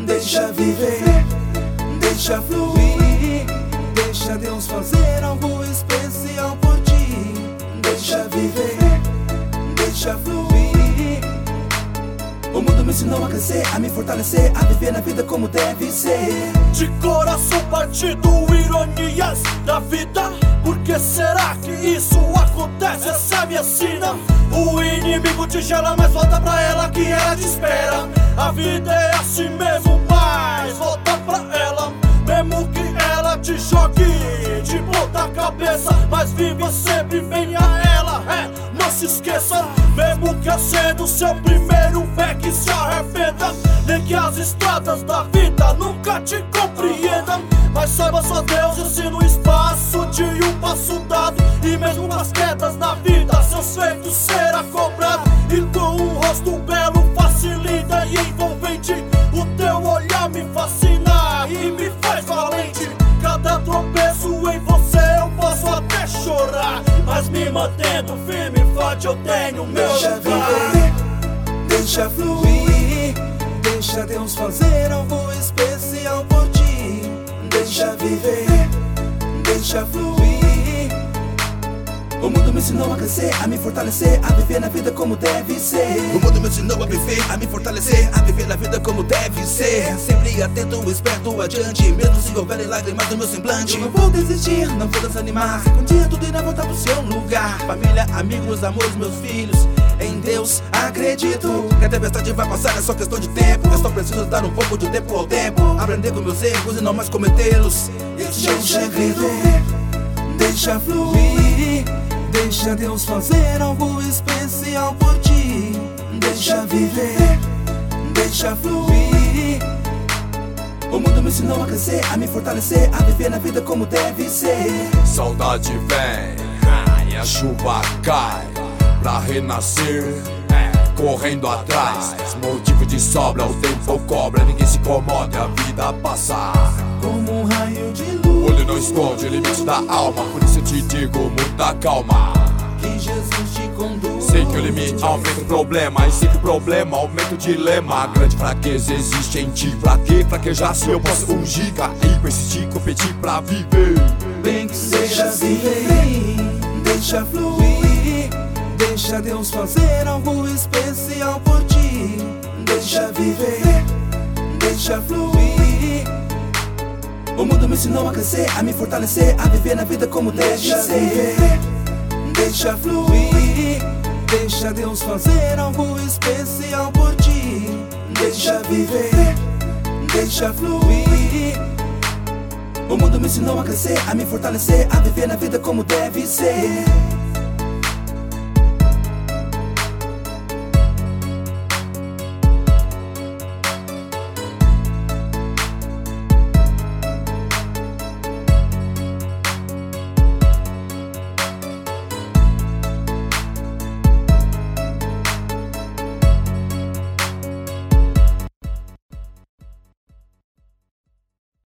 deixa viver, deixa fluir. Deixa Deus fazer algo especial por ti. Deixa viver, deixa fluir. O mundo me ensinou a crescer, a me fortalecer, a viver na vida como deve ser. De coração partido, ironias da vida. Por que será que isso acontece? Essa é a minha sina. O inimigo te gela, mas volta pra ela que ela te espera. A vida é assim mesmo, mas volta pra ela. Mesmo que ela te jogue de ponta cabeça, mas viva sempre bem a ela, não se esqueça. Mesmo que sendo seu primeiro fé que se arrependa, nem que as estradas da vida nunca te compreendam. Mas saiba só Deus ensina o espaço de um passo dado. E mesmo nas quedas da vida, seus feitos será cobrado. E com um rosto belo, facilita e envolvente, o teu olhar me fascina e me faz valente. Cada tropeço em você eu posso até chorar, mas me mantendo firme e forte eu tenho meu Deixa lugar. viver, deixa fluir. Deixa Deus fazer algo especial por ti. Deixa viver, deixa fluir. O mundo me ensinou a crescer, a me fortalecer, a viver na vida como deve ser. O mundo me ensinou a viver, a me fortalecer, a viver na vida como deve ser. Sempre atento, esperto, adiante, mesmo se houverem lágrimas no meu semblante. Eu não vou desistir, não vou desanimar. Um dia tudo irá voltar pro seu lugar. Família, amigos, amores, meus filhos, em Deus acredito. Que a tempestade vai passar, é só questão de tempo. Eu só preciso dar um pouco de tempo ao tempo, aprender com meus erros e não mais cometê-los. Deixa viver, deixa fluir. Deixa Deus fazer algo especial por ti. Deixa viver, deixa fluir. O mundo me ensinou a crescer, a me fortalecer, a viver na vida como deve ser. Saudade vem, e a chuva cai pra renascer, correndo atrás. Motivo de sobra, o tempo cobra, ninguém se incomoda, a vida passa Como um raio de o luz olho não esconde o limite da alma, por isso eu te digo, muita calma. que Jesus te conduz. Sei que o limite aumenta o problema, e sei que o problema aumenta o dilema. A grande fraqueza existe em ti, pra quê? Fraquejar se eu posso fugir, cair, persistir, competir pra viver. Bem que seja viver, deixa fluir. Deixa Deus fazer algo especial por ti. Deixa viver, deixa fluir. O mundo me ensinou a crescer, a me fortalecer, a viver na vida como deve ser. Deixa fluir. Deixa Deus fazer algo especial por ti. Deixa viver, deixa fluir. O mundo me ensinou a crescer, a me fortalecer, a viver na vida como deve ser.